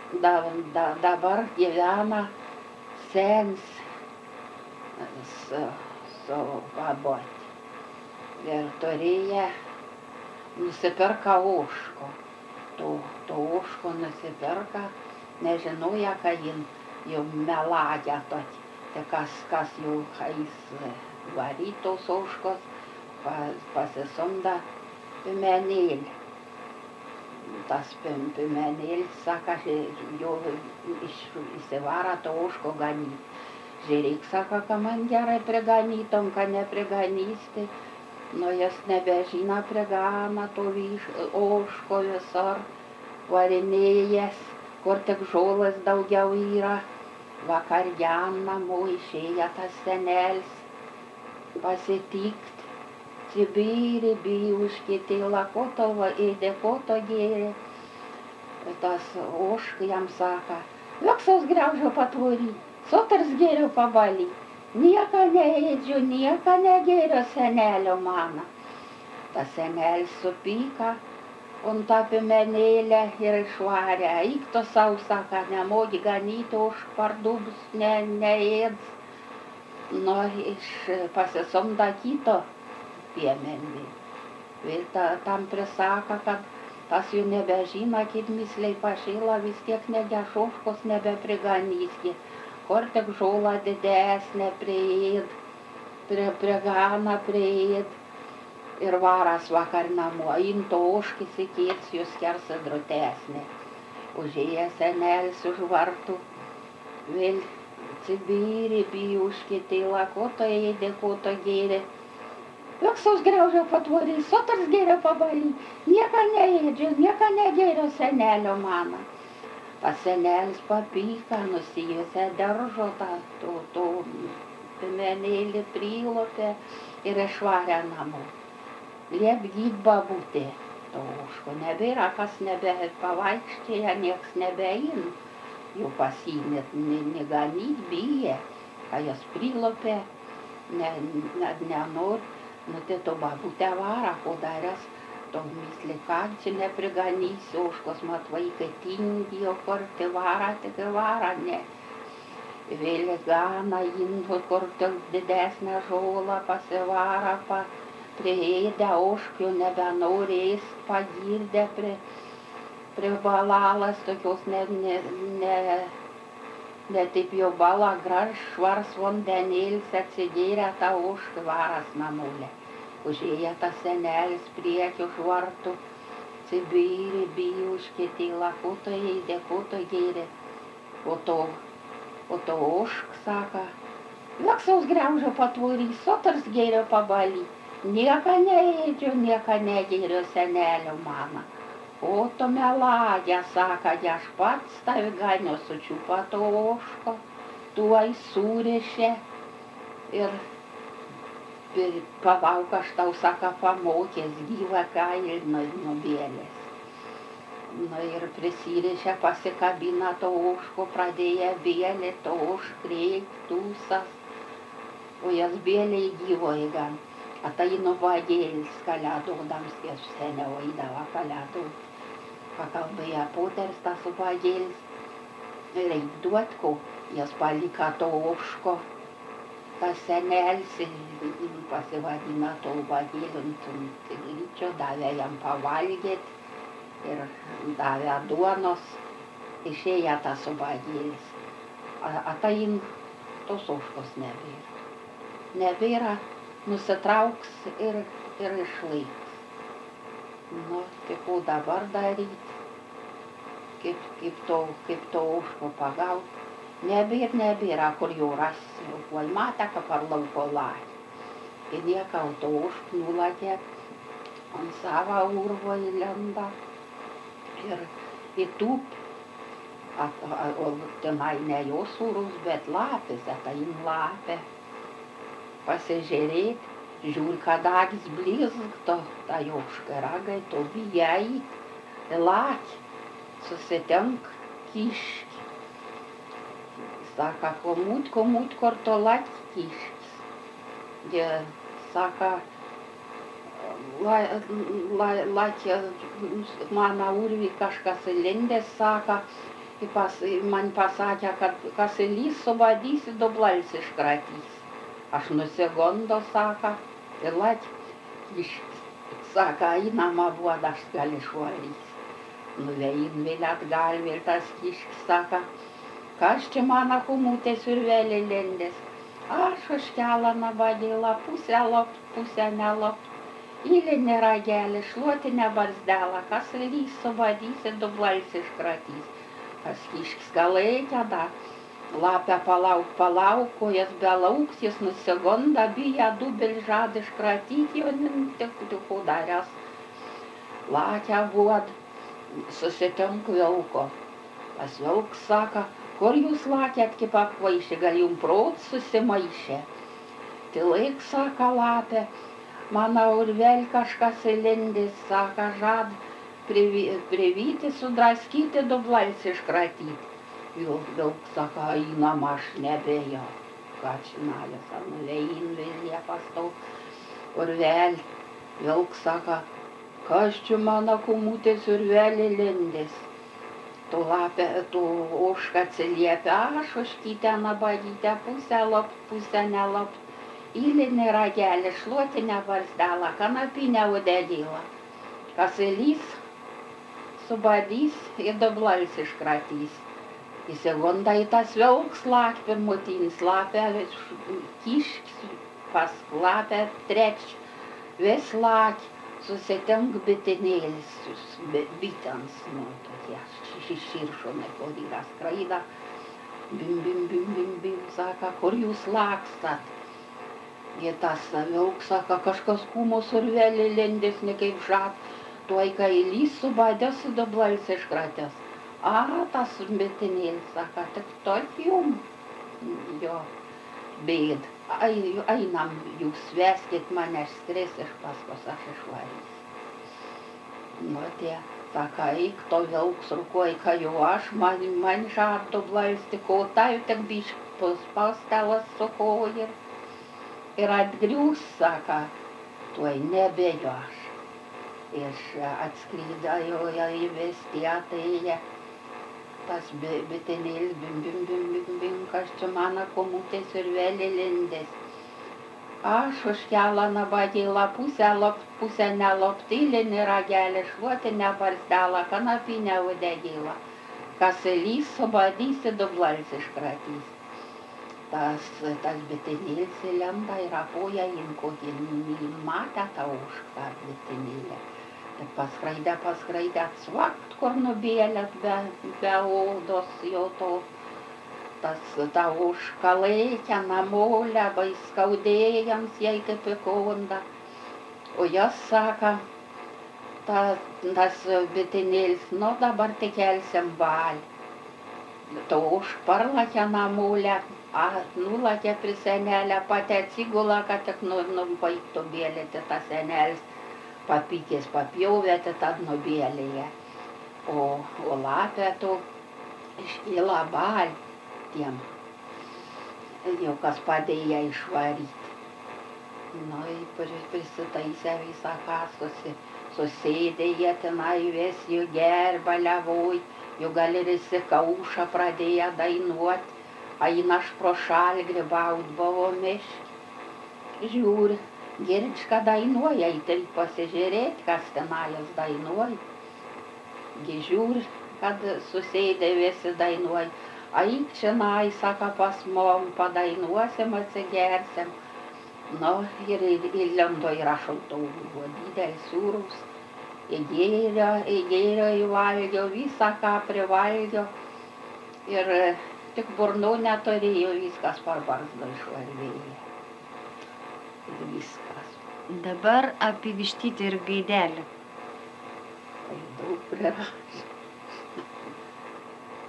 dabar gyvena senis su baboti. Ir turėjo nusipirka ožko. To ožko nusipirka, nežinoja, kad jin jau melagė tokį. Tai kas jau eis varyt tos ožkos, pasisumda pimenėlį. Tas pimenėlis, saka, jau įsivara to ožko ganyt. Žiūrėk, saka, kad man gerai priganytom, kad nepriganys, tai nu jas nebežina prigana to ožko visur, varinėjas, kur tik žolas daugiau yra. Vakar jam namo išėja tas senelis pasitikt. Cibyrį bijuškį lakoto ėdė, koto gėrė. Tas ožka jam saka, Liuksaus griaužio patvory, sotars gėrio pabaly. Nieka neėdžiu, nieka negėrio senelio mano. Tas senelis supyka, un tą pimenėlę ir išvarė. Eik to sau, saka, nemogi ganyti ožkų pardubus, neėds. Nu, pasisumda kito piemenį. Ir tam prisaka, kad tas jų nebežina, kaip misliai pašėla, vis tiek negeš ožkos nebepriganysgi. Kur tik žolą didesnė prieėd, prigana prieėd. Ir varas vakar namo, imto ožkis įkėts, jūs kersa drutesnė. Užėjęs senelis už vartų, vėl Cibyrį bijuškį lakoto ėdė, koto gėrė. Liuksaus griaužio patvory, sotars gėrio pabaly, nieka neėdžiu, nieka negėrio senelio mano. Tas senelis papyka, nusijusia daržo to pimenėlį prilopė ir išvarė namo. Liep gyt babutė, to ožko nebėra, kas nebepavaikštėja, nieks nebein. Jau pasimėt, neganyt biję, kai jos prilopė, nenori. Nu tai to babutė vara, ko darės, to misli, kad čia nepriganys, ožkos mat vaikai tingi, o kur tai vara, ne. Vėl gana indu, kur tik didesnę žolą pasivara, prieėdę ožkių nebenori ėst, pagirdę prie balalas, tokios ne taip jau bala graž, švars vandenėlis atsigėrė tą ožkį varas namulė. Užėję tas senelis priekį už vartų, Cibyrį bijuškį lakoto ėdė, koto gėrė. O to ožk, saka, Liuksaus griaužio patvory, sotars gėrio pabaly. Nieka neėdžiu, nieka negėriu senelio mano. O to melagė, saka, aš pats tavi ganio sučiupa to ožko, tuoj surišė ir palauk, aš tau, saka, pamokės gyvą kailį nubėlės. Nu ir prisirišė, pasikabina to ožko, pradėjo bėlė, to ožkreik, tūsas, o jas bėlė gyvoji gan. Ataino vagėlis kalėdodams, kai seniau eidavo kalėdot. Pakalbėjo poteris tas vagėlis. Reik duot ko, jas palika to ožko. Tas senelis pasivadina to vagėliu, ryčio davė jam pavalgėt ir davė duonos. Išėjo tas vagėlis. Atain tos ožkos nebėra. Nebėra. Nusitrauks ir išlaiks. Nu, tai ko dabar daryt? Kaip to ožko pagaut? Nebėra, kur jau rasi. Uoj matė, kad par lauko lai. Ir niekau to ožk nulakė, ant savo urvo įlenda. Ir įtūp. O tenai ne jos urus, bet lapės, tai lapė. Pasižiūrėt, žiūri, kad akis blizgto, ta ožka ragai, to bijai, lakė, susitink kiški. Saka, komut, kur to lakė kiškis. Jie saka, lakė, mano urvį kažkas įlindęs, saka, man pasakė, kad kas įlys subadysi, du blais iškratys. Aš nusigondo, saka, ir saka, einama duoda, aš gali šuolys. Nuvein vėl atgal, vėl tas kiškis, saka, kas čia mano kumutė siurvelė lendės. Aš už kelą nabadėlą, pusę lopt, pusę nelopt. Įlinė ragelį, šluotinę barzdelą, kas lys subadysi, du blais iškratys. Tas kiškis galaikia da, lapę palauk, kojas belauks, jis nusigonda, bijo, dubel žada iškratyti, o tik udaręs. Lakia vuod, susitink vilko. Tas vilks saka, kur jūs lakėt kaip apvaišė, gal jum prot susimaišė. Tai laik, saka lapė, mano urvel kažkas įlindis, saka, žad privyti, sudraskyti, du blais iškratyti. Vilk saka, einam aš nebejo. Ką činajas, ar nuvein vėl pastau urvel. Vilk saka, kas čia mano kumutės urvelį lindis. Tu ožka atsiliepia, aš ožkytę nabadytę, pusę lopt, pusę nelopt. Įlinį ragelį, šluotinę barzdelą, kanapinę udegėlą. Kas įlys, subadys ir du blais iškratys. Įsigunda į tas vilks lak, pirmutinis lapė, kiškis, pas lapė treč, vis lak, susitink bitinėlis, bitens, tokie širšonai, kur yra skraida. Bim, saka, kur jūs lakstat? Ir tas vilks saka, kažkas kūmos urvelį lendės, ne kaip žad, tuoj kai įlys subadės, du blais iškratės. Tas bitinėlis saka, tik tot jum, jo, bėd, einam, jūs veskit mane, aš skris iš paskos, aš išvarys. Nu, tie, saka, eik to vilks rukoj, kai jau aš, man žad du blais, tik o tai tik bišk paspastelas suko ir atgriūs, saka, tuoj nebejo aš. Ir atskryda jo į vestiją, tai tas bitinėlis, bim, kas čia mano kumutės urvelį lindės. Aš už kelą nabadėlą, pusę lopt, pusę nelopt, įlinį ragelį, šluotinę barzdelą, kanapinę udegėlą. Kas įlys, subadysi, du blais iškratys. Tas bitinėlis įlenda ir apoja kokį matę tą ožką bitinėlę. Ir paskraidę, atsvakt, kur nubėlėt be odos jo to. Ta ožka laikė namolę, skaudėjams jai kaip įkonda. O jos saka, tas bitinėlis, nu dabar tik kelsim valį. To užparlakė namolę, nulakė prie senelę, pati atsigula, kad tik nubaigtų bėlėti tą senelis. Papykės papjauvėti, tad nubėlėje. O lapė to iškyla balį tiem, jau kas padėjo išvaryti. Nu, prisitaisė visą ką, susėdė jie tenai, vis jų gerba levoj, jų gal ir įsikaušą pradėjo dainuoti. Eina aš pro šalį grybaut buvo miški. Žiūri, Girčka dainuoja, tai pasižiūrėti, kas tenais dainuoja. Žiūri, kad susėdė visi dainuoja. Eik čionai, saka, pas mom, padainuosim, atsigersim. Nu, ir įlendo į rašaltuvą, buvo didelis sūrus. Įgėrė, įvalgio, visą ką privalgio. Ir tik burnų neturėjo, viskas per barzdą išvarvėjo. Ir viskas. Dabar apie vištytį ir gaidelį. Tai daug prirašė.